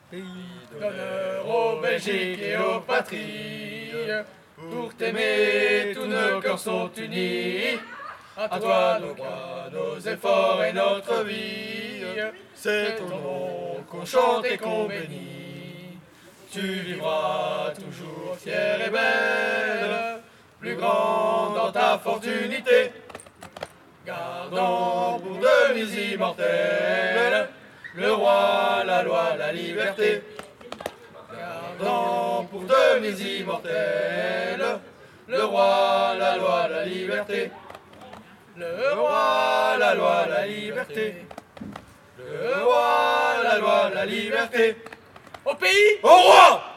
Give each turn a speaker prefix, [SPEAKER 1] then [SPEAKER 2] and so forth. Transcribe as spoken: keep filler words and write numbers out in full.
[SPEAKER 1] pays d'honneur aux Belgiques et aux patries. Pour t'aimer, tous nos cœurs sont unis. À toi nos croix, nos efforts et notre vie. C'est ton nom qu'on chante et qu'on bénit. Tu vivras toujours fière et belle, plus grande dans ta fortunité. Gardant pour devise immortelle le roi, la loi, la liberté. Gardant pour devise immortelle le roi, la loi, la liberté. Le roi, la loi, la liberté. Le roi, la loi, la liberté. Au pays,
[SPEAKER 2] au roi.